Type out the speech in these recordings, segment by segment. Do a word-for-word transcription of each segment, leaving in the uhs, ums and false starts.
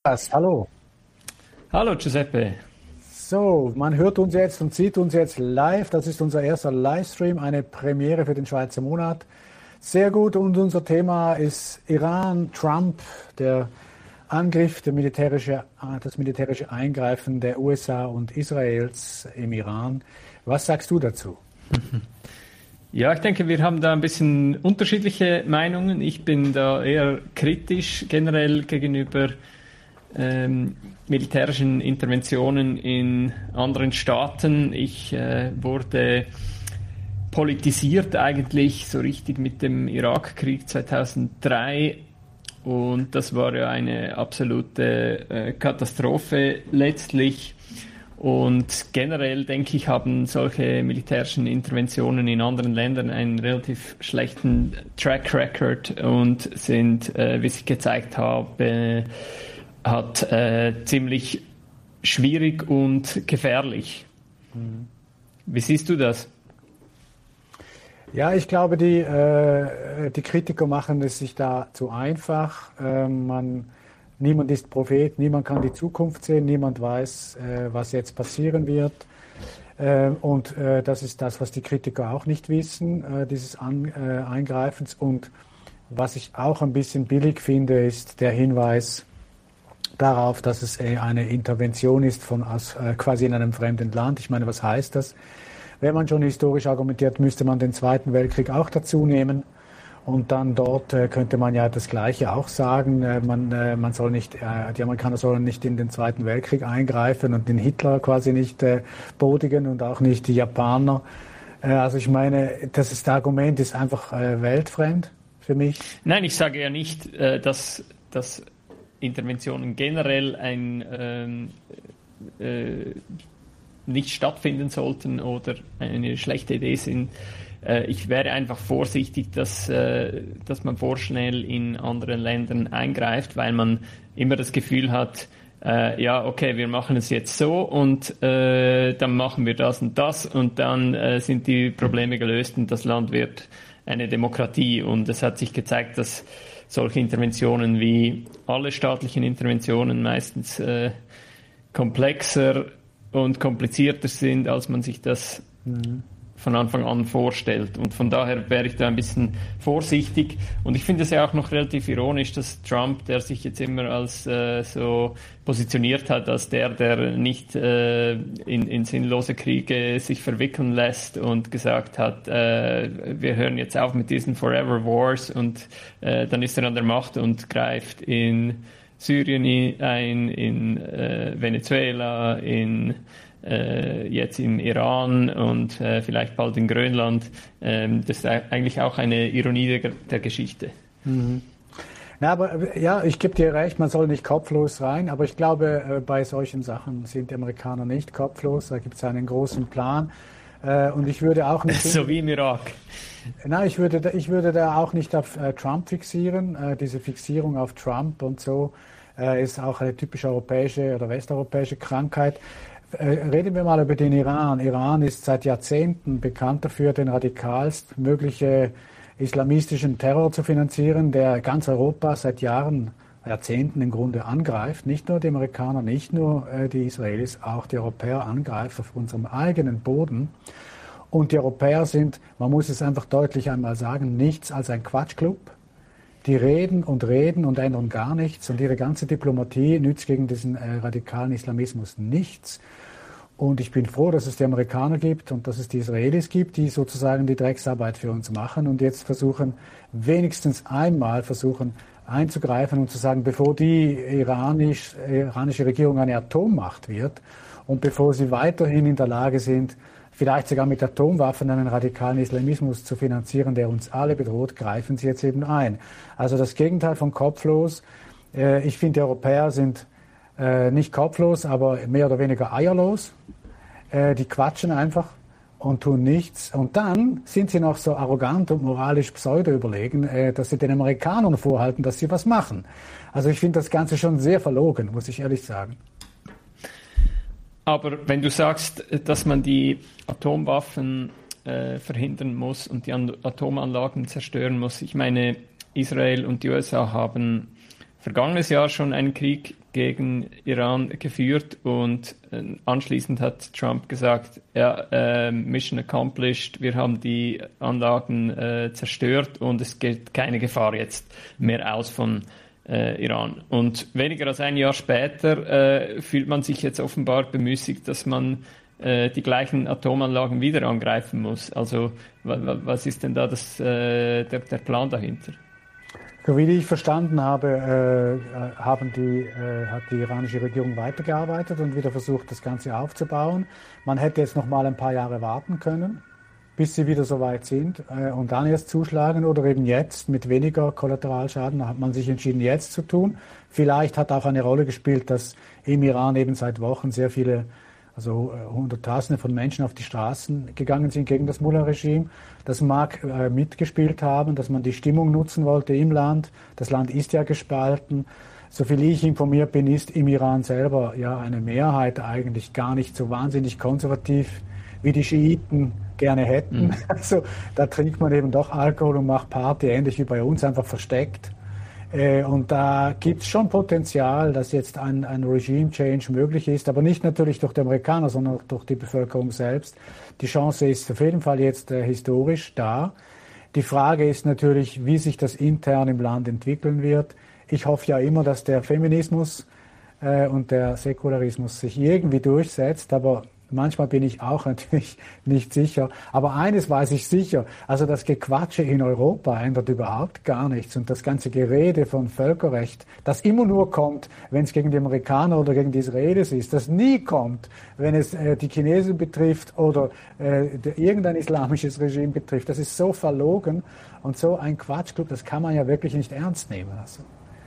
Was? Hallo. Hallo Giuseppe. So, man hört uns jetzt und sieht uns jetzt live. Das ist unser erster Livestream, eine Premiere für den Schweizer Monat. Sehr gut. Und unser Thema ist Iran, Trump, der Angriff, der militärische, das militärische Eingreifen der U S A und Israels im Iran. Was sagst du dazu? Ja, ich denke, wir haben da ein bisschen unterschiedliche Meinungen. Ich bin da eher kritisch generell gegenüber ähm, militärischen Interventionen in anderen Staaten. Ich äh, wurde politisiert eigentlich so richtig mit dem Irakkrieg zweitausenddrei und das war ja eine absolute äh, Katastrophe letztlich. Und generell, denke ich, haben solche militärischen Interventionen in anderen Ländern einen relativ schlechten Track Record und sind, äh, wie ich gezeigt habe, hat äh, ziemlich schwierig und gefährlich. Mhm. Wie siehst du das? Ja, ich glaube, die, äh, die Kritiker machen es sich da zu einfach. Äh, man, niemand ist Prophet, niemand kann die Zukunft sehen, niemand weiß, äh, was jetzt passieren wird. Äh, und äh, das ist das, was die Kritiker auch nicht wissen, äh, dieses An äh, Eingreifens. Und was ich auch ein bisschen billig finde, ist der Hinweis darauf, dass es eine Intervention ist von aus, äh, quasi in einem fremden Land. Ich meine, was heißt das? Wenn man schon historisch argumentiert, müsste man den Zweiten Weltkrieg auch dazu nehmen. Und dann dort äh, könnte man ja das Gleiche auch sagen. Äh, man, äh, man soll nicht, äh, die Amerikaner sollen nicht in den Zweiten Weltkrieg eingreifen und den Hitler quasi nicht äh, bodigen und auch nicht die Japaner. Äh, also ich meine, das, ist, das Argument ist einfach äh, weltfremd für mich. Nein, ich sage ja nicht, äh, dass, dass Interventionen generell ein ähm, äh, nicht stattfinden sollten oder eine schlechte Idee sind. Äh, ich wäre einfach vorsichtig, dass, äh, dass man vorschnell in anderen Ländern eingreift, weil man immer das Gefühl hat, äh, ja, okay, wir machen es jetzt so und äh, dann machen wir das und das und dann äh, sind die Probleme gelöst und das Land wird eine Demokratie. Und es hat sich gezeigt, dass solche Interventionen wie alle staatlichen Interventionen meistens äh, komplexer und komplizierter sind, als man sich das mhm. von Anfang an vorstellt. Und von daher wäre ich da ein bisschen vorsichtig. Und ich finde es ja auch noch relativ ironisch, dass Trump, der sich jetzt immer als äh, so positioniert hat, als der, der nicht äh, in, in sinnlose Kriege sich verwickeln lässt und gesagt hat, äh, wir hören jetzt auf mit diesen Forever Wars und äh, dann ist er an der Macht und greift in Syrien ein, in äh, Venezuela, in äh, jetzt im Iran und äh, vielleicht bald in Grönland. Ähm, das ist eigentlich auch eine Ironie der, der Geschichte. Mhm. Na, aber ja, ich gebe dir recht, man soll nicht kopflos rein, aber ich glaube, äh, bei solchen Sachen sind die Amerikaner nicht kopflos. Da gibt es einen großen Plan. Äh, und ich würde auch nicht. So wie im Irak. Nein, ich würde, ich würde da auch nicht auf äh, Trump fixieren. Äh, diese Fixierung auf Trump und so äh, ist auch eine typische europäische oder westeuropäische Krankheit. Äh, reden wir mal über den Iran. Iran ist seit Jahrzehnten bekannt dafür, den radikalst mögliche islamistischen Terror zu finanzieren, der ganz Europa seit Jahren, Jahrzehnten im Grunde angreift. Nicht nur die Amerikaner, nicht nur äh, die Israelis, auch die Europäer angreifen auf unserem eigenen Boden. Und die Europäer sind, man muss es einfach deutlich einmal sagen, nichts als ein Quatschclub. Die reden und reden und ändern gar nichts. Und ihre ganze Diplomatie nützt gegen diesen äh, radikalen Islamismus nichts. Und ich bin froh, dass es die Amerikaner gibt und dass es die Israelis gibt, die sozusagen die Drecksarbeit für uns machen und jetzt versuchen, wenigstens einmal versuchen einzugreifen und zu sagen, bevor die iranisch, iranische Regierung eine Atommacht wird und bevor sie weiterhin in der Lage sind, vielleicht sogar mit Atomwaffen einen radikalen Islamismus zu finanzieren, der uns alle bedroht, greifen sie jetzt eben ein. Also das Gegenteil von kopflos. Ich finde, die Europäer sind nicht kopflos, aber mehr oder weniger eierlos. Die quatschen einfach und tun nichts. Und dann sind sie noch so arrogant und moralisch pseudo-überlegen, dass sie den Amerikanern vorhalten, dass sie was machen. Also ich finde das Ganze schon sehr verlogen, muss ich ehrlich sagen. Aber wenn du sagst, dass man die Atomwaffen äh, verhindern muss und die Atomanlagen zerstören muss, ich meine, Israel und die U S A haben vergangenes Jahr schon einen Krieg gegen Iran geführt und äh, anschließend hat Trump gesagt, ja, äh, Mission accomplished, wir haben die Anlagen äh, zerstört und es geht keine Gefahr jetzt mehr aus von äh, Iran. Und weniger als ein Jahr später äh, fühlt man sich jetzt offenbar bemüßigt, dass man äh, die gleichen Atomanlagen wieder angreifen muss. Also was ist denn da das, äh, der, der Plan dahinter? So wie ich verstanden habe, äh, haben die, äh, hat die iranische Regierung weitergearbeitet und wieder versucht, das Ganze aufzubauen. Man hätte jetzt noch mal ein paar Jahre warten können, bis sie wieder so weit sind äh, und dann erst zuschlagen oder eben jetzt mit weniger Kollateralschaden. Da hat man sich entschieden, jetzt zu tun. Vielleicht hat auch eine Rolle gespielt, dass im Iran eben seit Wochen sehr viele, also äh, Hunderttausende von Menschen auf die Straßen gegangen sind gegen das Mullah-Regime. Das mag äh, mitgespielt haben, dass man die Stimmung nutzen wollte im Land. Das Land ist ja gespalten. Soviel ich informiert bin, ist im Iran selber ja eine Mehrheit eigentlich gar nicht so wahnsinnig konservativ, wie die Schiiten gerne hätten. Mhm. Also da trinkt man eben doch Alkohol und macht Party, ähnlich wie bei uns, einfach versteckt. Äh, und da gibt es schon Potenzial, dass jetzt ein, ein Regime-Change möglich ist, aber nicht natürlich durch die Amerikaner, sondern auch durch die Bevölkerung selbst. Die Chance ist auf jeden Fall jetzt äh, historisch da. Die Frage ist natürlich, wie sich das intern im Land entwickeln wird. Ich hoffe ja immer, dass der Feminismus äh, und der Säkularismus sich irgendwie durchsetzt, aber manchmal bin ich auch natürlich nicht sicher. Aber eines weiß ich sicher, also das Gequatsche in Europa ändert überhaupt gar nichts. Und das ganze Gerede von Völkerrecht, das immer nur kommt, wenn es gegen die Amerikaner oder gegen die Israelis ist, das nie kommt, wenn es äh, die Chinesen betrifft oder äh, der, irgendein islamisches Regime betrifft. Das ist so verlogen und so ein Quatschclub, das kann man ja wirklich nicht ernst nehmen. Also.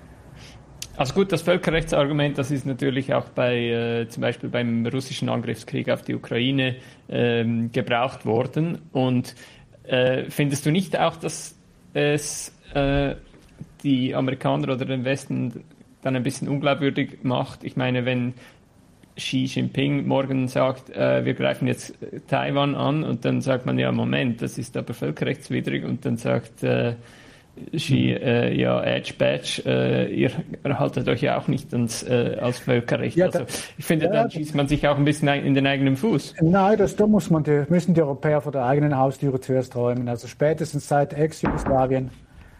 Also gut, das Völkerrechtsargument, das ist natürlich auch bei äh, zum Beispiel beim russischen Angriffskrieg auf die Ukraine ähm, gebraucht worden. Und äh, findest du nicht auch, dass es äh, die Amerikaner oder den Westen dann ein bisschen unglaubwürdig macht? Ich meine, wenn Xi Jinping morgen sagt, äh, wir greifen jetzt Taiwan an und dann sagt man, ja Moment, das ist aber völkerrechtswidrig und dann sagt äh, Xi, äh, ja, Edge Badge, äh, ihr haltet euch ja auch nicht ans, äh, als Völkerrecht. Ja, da, also, ich finde, ja, dann schießt man sich auch ein bisschen in den eigenen Fuß. Nein, das, da muss man die, müssen die Europäer vor der eigenen Haustüre zuerst räumen. Also spätestens seit Ex-Jugoslawien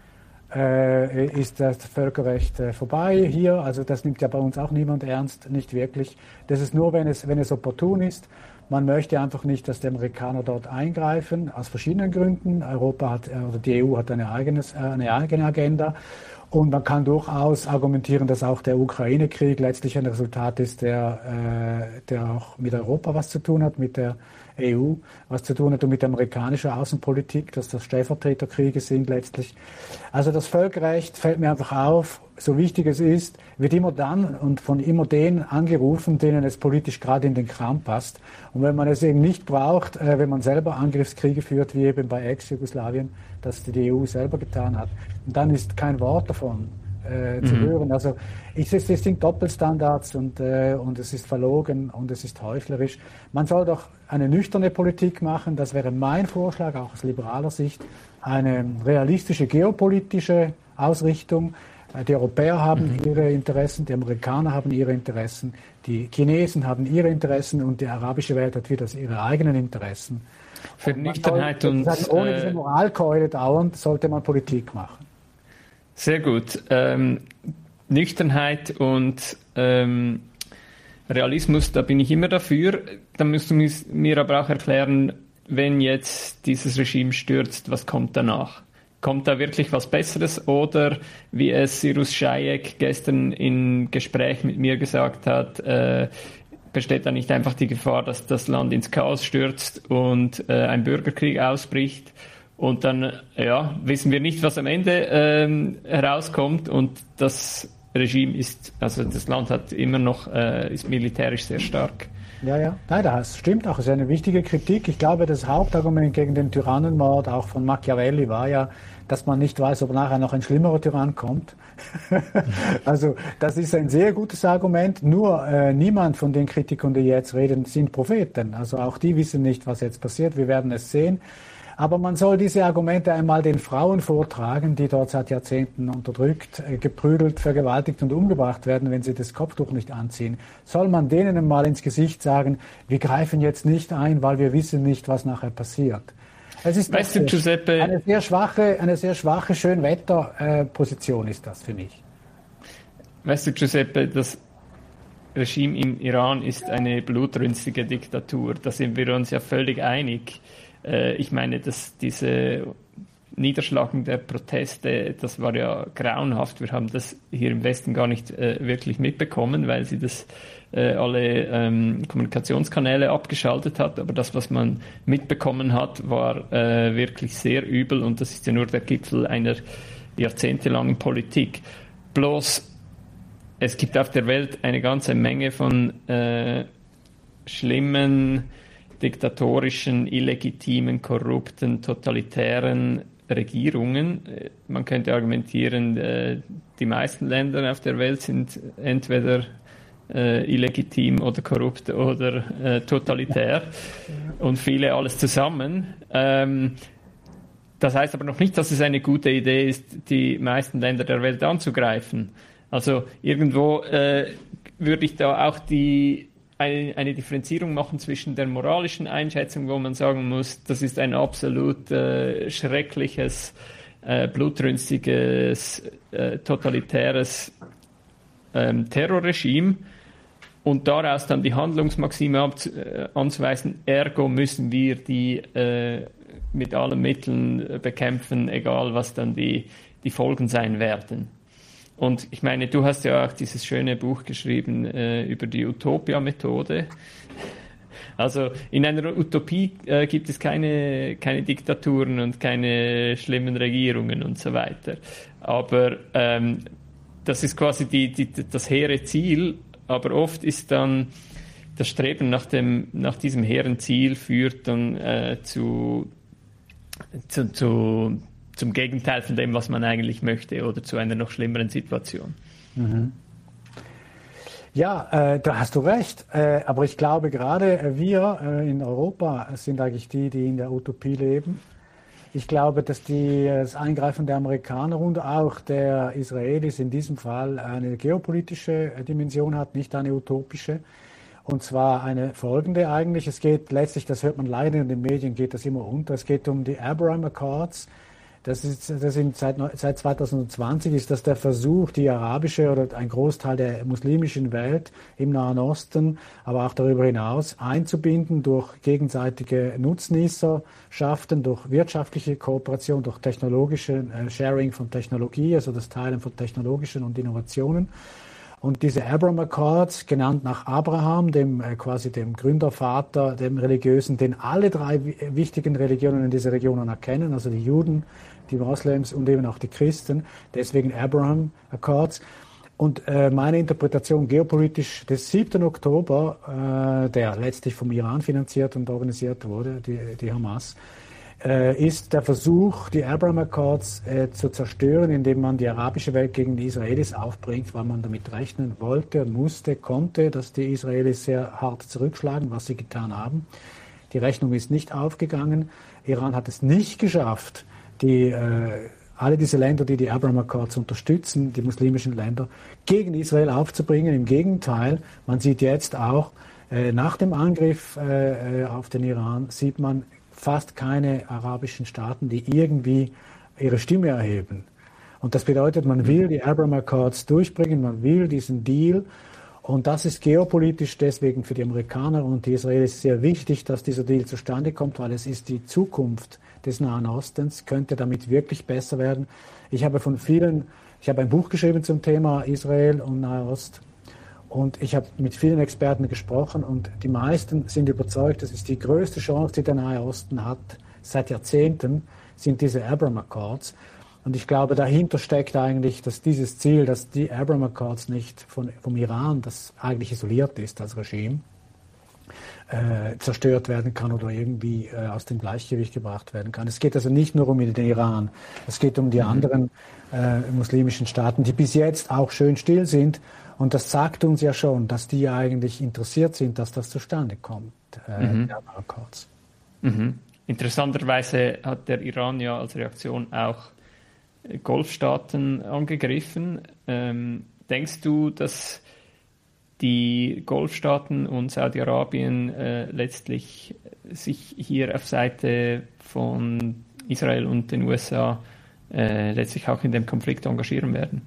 äh, ist das Völkerrecht äh, vorbei hier. Also das nimmt ja bei uns auch niemand ernst, nicht wirklich. Das ist nur, wenn es, wenn es opportun ist. Man möchte einfach nicht, dass die Amerikaner dort eingreifen, aus verschiedenen Gründen. Europa hat, oder die E U hat eine, eigenes, eine eigene Agenda. Und man kann durchaus argumentieren, dass auch der Ukraine-Krieg letztlich ein Resultat ist, der, äh, der auch mit Europa was zu tun hat, mit der E U was zu tun hat und mit der amerikanischen Außenpolitik, dass das Stellvertreterkriege sind letztlich. Also das Völkerrecht fällt mir einfach auf, so wichtig es ist, wird immer dann und von immer denen angerufen, denen es politisch gerade in den Kram passt. Und wenn man es eben nicht braucht, äh, wenn man selber Angriffskriege führt, wie eben bei Ex-Jugoslawien, das die E U selber getan hat, dann ist kein Wort davon äh, zu mhm. hören. Also ich, es sind Doppelstandards und, äh, und es ist verlogen und es ist heuchlerisch. Man soll doch eine nüchterne Politik machen, das wäre mein Vorschlag, auch aus liberaler Sicht, eine realistische geopolitische Ausrichtung. Die Europäer haben mhm. ihre Interessen, die Amerikaner haben ihre Interessen, die Chinesen haben ihre Interessen und die arabische Welt hat wieder ihre eigenen Interessen. Für Nüchternheit und... Sagen, ohne diese Moralkeule dauernd sollte man Politik machen. Sehr gut. Ähm, Nüchternheit und ähm, Realismus, da bin ich immer dafür. Da musst du mir aber auch erklären, wenn jetzt dieses Regime stürzt, was kommt danach? Kommt da wirklich was Besseres oder, wie es Cyrus Shaik gestern im Gespräch mit mir gesagt hat, äh, besteht da nicht einfach die Gefahr, dass das Land ins Chaos stürzt und äh, ein Bürgerkrieg ausbricht? Und dann ja, wissen wir nicht, was am Ende ähm, herauskommt. Und das Regime ist, also das Land hat immer noch, äh, ist militärisch sehr stark. Ja, ja, nein, das stimmt auch. Das ist eine wichtige Kritik. Ich glaube, das Hauptargument gegen den Tyrannenmord auch von Machiavelli war ja, dass man nicht weiß, ob nachher noch ein schlimmerer Tyrann kommt. Also das ist ein sehr gutes Argument. Nur äh, niemand von den Kritikern, die jetzt reden, sind Propheten. Also auch die wissen nicht, was jetzt passiert. Wir werden es sehen. Aber man soll diese Argumente einmal den Frauen vortragen, die dort seit Jahrzehnten unterdrückt, geprügelt, vergewaltigt und umgebracht werden, wenn sie das Kopftuch nicht anziehen. Soll man denen einmal ins Gesicht sagen, wir greifen jetzt nicht ein, weil wir wissen nicht, was nachher passiert. Es ist weißt du, Giuseppe, eine sehr schwache, eine sehr schwache Schönwetterposition ist das für mich. Weißt du, Giuseppe, das Regime im Iran ist eine blutrünstige Diktatur. Da sind wir uns ja völlig einig. Ich meine, dass diese Niederschlagung der Proteste, das war ja grauenhaft. Wir haben das hier im Westen gar nicht äh, wirklich mitbekommen, weil sie das äh, alle ähm, Kommunikationskanäle abgeschaltet hat. Aber das, was man mitbekommen hat, war äh, wirklich sehr übel und das ist ja nur der Gipfel einer jahrzehntelangen Politik. Bloß, es gibt auf der Welt eine ganze Menge von äh, schlimmen, diktatorischen, illegitimen, korrupten, totalitären Regierungen. Man könnte argumentieren, die meisten Länder auf der Welt sind entweder illegitim oder korrupt oder totalitär und viele alles zusammen. Das heißt aber noch nicht, dass es eine gute Idee ist, die meisten Länder der Welt anzugreifen. Also irgendwo würde ich da auch die Eine, eine Differenzierung machen zwischen der moralischen Einschätzung, wo man sagen muss, das ist ein absolut äh, schreckliches, äh, blutrünstiges, äh, totalitäres ähm, Terrorregime und daraus dann die Handlungsmaxime abzu- äh, anzuweisen, ergo müssen wir die äh, mit allen Mitteln bekämpfen, egal was dann die, die Folgen sein werden. Und ich meine, du hast ja auch dieses schöne Buch geschrieben äh, über die Utopia-Methode. Also in einer Utopie äh, gibt es keine, keine Diktaturen und keine schlimmen Regierungen und so weiter. Aber ähm, das ist quasi die, die, das hehre Ziel. Aber oft ist dann das Streben nach, dem, nach diesem hehren Ziel führt dann äh, zu, zu, zu zum Gegenteil von dem, was man eigentlich möchte oder zu einer noch schlimmeren Situation. Mhm. Ja, äh, da hast du recht. Äh, aber ich glaube, gerade wir äh, in Europa sind eigentlich die, die in der Utopie leben. Ich glaube, dass die, das Eingreifen der Amerikaner und auch der Israelis in diesem Fall eine geopolitische Dimension hat, nicht eine utopische. Und zwar eine folgende eigentlich. Es geht letztlich, das hört man leider in den Medien, geht das immer unter. Es geht um die Abraham Accords. Das ist, das sind seit, seit zwanzig zwanzig ist das der Versuch, die arabische oder ein Großteil der muslimischen Welt im Nahen Osten, aber auch darüber hinaus einzubinden durch gegenseitige Nutznießerschaften, durch wirtschaftliche Kooperation, durch technologische äh, Sharing von Technologie, also das Teilen von technologischen und Innovationen. Und diese Abraham Accords, genannt nach Abraham, dem äh, quasi dem Gründervater, dem Religiösen, den alle drei wichtigen Religionen in dieser Region anerkennen, also die Juden, die Moslems und eben auch die Christen, deswegen Abraham Accords. Und äh, meine Interpretation geopolitisch des siebten Oktober, äh, der letztlich vom Iran finanziert und organisiert wurde, die, die Hamas, äh, ist der Versuch, die Abraham Accords äh, zu zerstören, indem man die arabische Welt gegen die Israelis aufbringt, weil man damit rechnen wollte, musste, konnte, dass die Israelis sehr hart zurückschlagen, was sie getan haben. Die Rechnung ist nicht aufgegangen. Iran hat es nicht geschafft, die, äh, alle diese Länder, die die Abraham Accords unterstützen, die muslimischen Länder, gegen Israel aufzubringen. Im Gegenteil, man sieht jetzt auch, äh, nach dem Angriff äh, auf den Iran, sieht man fast keine arabischen Staaten, die irgendwie ihre Stimme erheben. Und das bedeutet, man will die Abraham Accords durchbringen, man will diesen Deal. Und das ist geopolitisch deswegen für die Amerikaner und die Israelis sehr wichtig, dass dieser Deal zustande kommt, weil es ist die Zukunft des Nahen Ostens, könnte damit wirklich besser werden. Ich habe von vielen, ich habe ein Buch geschrieben zum Thema Israel und Nahe Ost und ich habe mit vielen Experten gesprochen und die meisten sind überzeugt, das ist die größte Chance, die der Nahe Osten hat seit Jahrzehnten, sind diese Abraham Accords. Und ich glaube, dahinter steckt eigentlich, dass dieses Ziel, dass die Abraham Accords nicht von, vom Iran, das eigentlich isoliert ist als Regime, äh, zerstört werden kann oder irgendwie äh, aus dem Gleichgewicht gebracht werden kann. Es geht also nicht nur um den Iran, es geht um die mhm. anderen äh, muslimischen Staaten, die bis jetzt auch schön still sind. Und das sagt uns ja schon, dass die eigentlich interessiert sind, dass das zustande kommt, äh, mhm. die Abraham Accords. Mhm. interessanterweise hat der Iran ja als Reaktion auch Golfstaaten angegriffen. Ähm, denkst du, dass die Golfstaaten und Saudi-Arabien äh, letztlich sich hier auf Seite von Israel und den U S A äh, letztlich auch in dem Konflikt engagieren werden?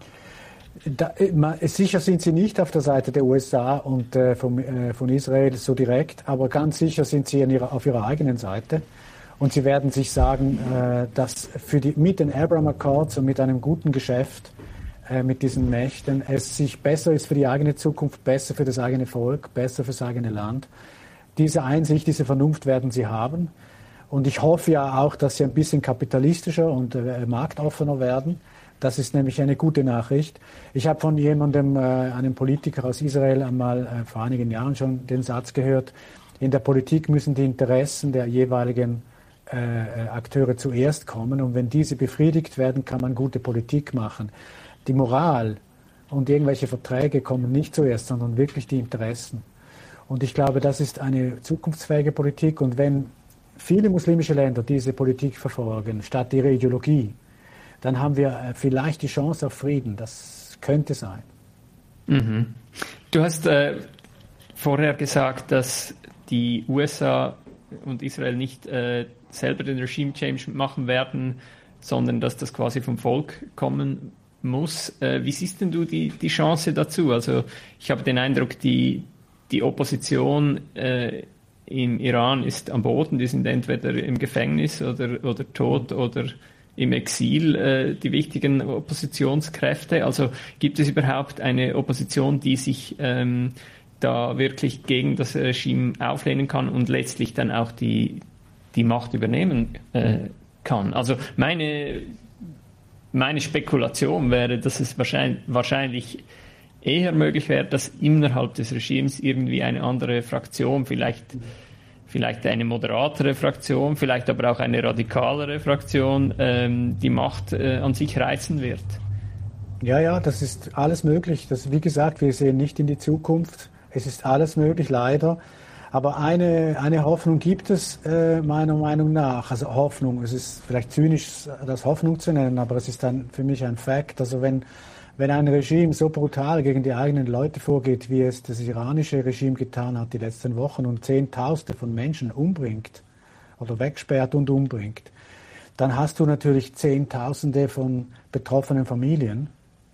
Da, sicher sind sie nicht auf der Seite der U S A und äh, vom, äh, von Israel so direkt, aber ganz sicher sind sie in ihrer, auf ihrer eigenen Seite. Und sie werden sich sagen, äh, dass für die, mit den Abraham Accords und mit einem guten Geschäft äh, mit diesen Mächten es sich besser ist für die eigene Zukunft, besser für das eigene Volk, besser für das eigene Land. Diese Einsicht, diese Vernunft werden sie haben. Und ich hoffe ja auch, dass sie ein bisschen kapitalistischer und äh, marktoffener werden. Das ist nämlich eine gute Nachricht. Ich habe von jemandem, äh, einem Politiker aus Israel, einmal äh, vor einigen Jahren schon den Satz gehört, in der Politik müssen die Interessen der jeweiligen äh, Akteure zuerst kommen. Und wenn diese befriedigt werden, kann man gute Politik machen. Die Moral und irgendwelche Verträge kommen nicht zuerst, sondern wirklich die Interessen. Und ich glaube, das ist eine zukunftsfähige Politik. Und wenn viele muslimische Länder diese Politik verfolgen, statt ihrer Ideologie, dann haben wir vielleicht die Chance auf Frieden. Das könnte sein. Mhm. Du hast äh, vorher gesagt, dass die U S A und Israel nicht äh, selber den Regime-Change machen werden, sondern dass das quasi vom Volk kommen muss. Äh, wie siehst denn du die, die Chance dazu? Also ich habe den Eindruck, die, die Opposition äh, im Iran ist am Boden, die sind entweder im Gefängnis oder, oder tot oder im Exil, äh, die wichtigen Oppositionskräfte. Also gibt es überhaupt eine Opposition, die sich ähm, da wirklich gegen das Regime auflehnen kann und letztlich dann auch die, die Macht übernehmen äh, kann? Also meine, meine Spekulation wäre, dass es wahrscheinlich, wahrscheinlich eher möglich wäre, dass innerhalb des Regimes irgendwie eine andere Fraktion, vielleicht, vielleicht eine moderatere Fraktion, vielleicht aber auch eine radikalere Fraktion, ähm, die Macht äh, an sich reißen wird. Ja, ja, das ist alles möglich. Das, wie gesagt, wir sehen nicht in die Zukunft. Es ist alles möglich, leider. Aber eine, eine Hoffnung gibt es äh, meiner Meinung nach. Also Hoffnung, es ist vielleicht zynisch, das Hoffnung zu nennen, aber es ist dann für mich ein Fakt. Also wenn Wenn ein Regime so brutal gegen die eigenen Leute vorgeht, wie es das iranische Regime getan hat die letzten Wochen und Zehntausende von Menschen umbringt oder wegsperrt und umbringt, dann hast du natürlich Zehntausende von betroffenen Familien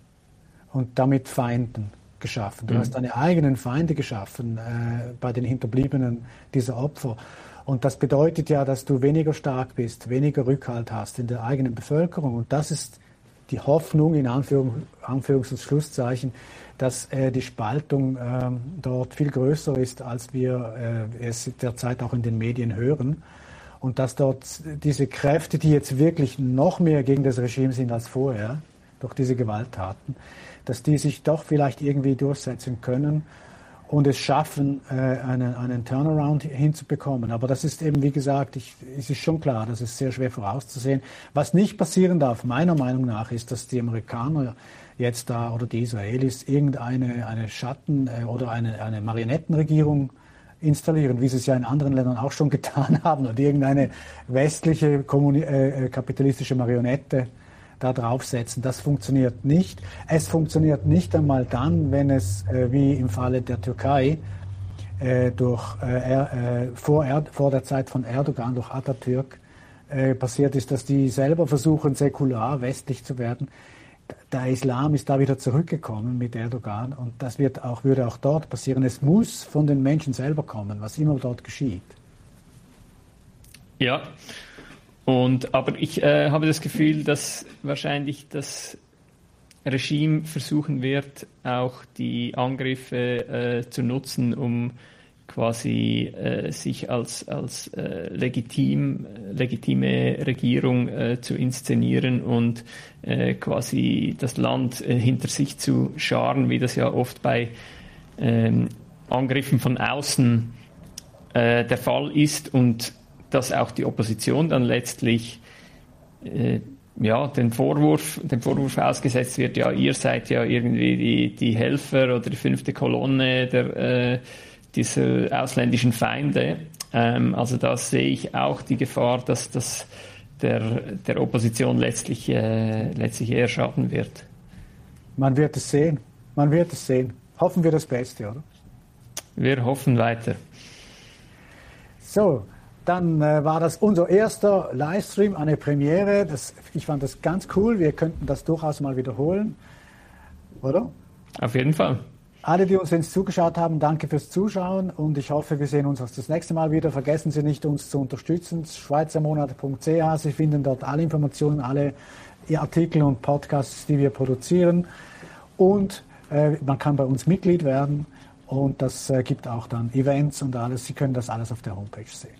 und damit Feinden geschaffen. Du mhm. hast deine eigenen Feinde geschaffen äh, bei den Hinterbliebenen dieser Opfer. Und das bedeutet ja, dass du weniger stark bist, weniger Rückhalt hast in der eigenen Bevölkerung. Und das ist die Hoffnung, in Anführungs-, Anführungs- und Schlusszeichen, dass äh, die Spaltung äh, dort viel größer ist, als wir äh, es derzeit auch in den Medien hören. Und dass dort diese Kräfte, die jetzt wirklich noch mehr gegen das Regime sind als vorher, durch diese Gewalttaten, dass die sich doch vielleicht irgendwie durchsetzen können und es schaffen, äh, einen, einen Turnaround hinzubekommen. Aber das ist eben, wie gesagt, ich, es ist schon klar, das ist sehr schwer vorauszusehen. Was nicht passieren darf, meiner Meinung nach, ist, dass die Amerikaner jetzt da oder die Israelis irgendeine eine Schatten- äh, oder eine, eine Marionettenregierung installieren, wie sie es ja in anderen Ländern auch schon getan haben, oder irgendeine westliche kommuni- äh, kapitalistische Marionette da draufsetzen. Das funktioniert nicht. Es funktioniert nicht einmal dann, wenn es, äh, wie im Falle der Türkei, äh, durch, äh, äh, vor, er, vor der Zeit von Erdogan durch Atatürk äh, passiert ist, dass die selber versuchen, säkular westlich zu werden. Der Islam ist da wieder zurückgekommen mit Erdogan und das wird auch, würde auch dort passieren. Es muss von den Menschen selber kommen, was immer dort geschieht. Ja. Und, aber ich äh, habe das Gefühl, dass wahrscheinlich das Regime versuchen wird, auch die Angriffe äh, zu nutzen, um quasi äh, sich als, als äh, legitim, legitime Regierung äh, zu inszenieren und äh, quasi das Land äh, hinter sich zu scharen, wie das ja oft bei ähm, Angriffen von außen äh, der Fall ist, und dass auch die Opposition dann letztlich äh, ja, den Vorwurf, dem Vorwurf ausgesetzt wird, ja, ihr seid ja irgendwie die, die Helfer oder die fünfte Kolonne der, äh, dieser ausländischen Feinde. Ähm, also da sehe ich auch die Gefahr, dass das der, der Opposition letztlich, äh, letztlich eher schaden wird. Man wird es sehen. Man wird es sehen. Hoffen wir das Beste, oder? Wir hoffen weiter. So, dann äh, war das unser erster Livestream, eine Premiere. Das, ich fand das ganz cool. Wir könnten das durchaus mal wiederholen, oder? Auf jeden Fall. Alle, die uns jetzt zugeschaut haben, danke fürs Zuschauen und ich hoffe, wir sehen uns das nächste Mal wieder. Vergessen Sie nicht, uns zu unterstützen. schweizermonate punkt c h. Sie finden dort alle Informationen, alle Artikel und Podcasts, die wir produzieren. Und äh, man kann bei uns Mitglied werden und das äh, gibt auch dann Events und alles. Sie können das alles auf der Homepage sehen.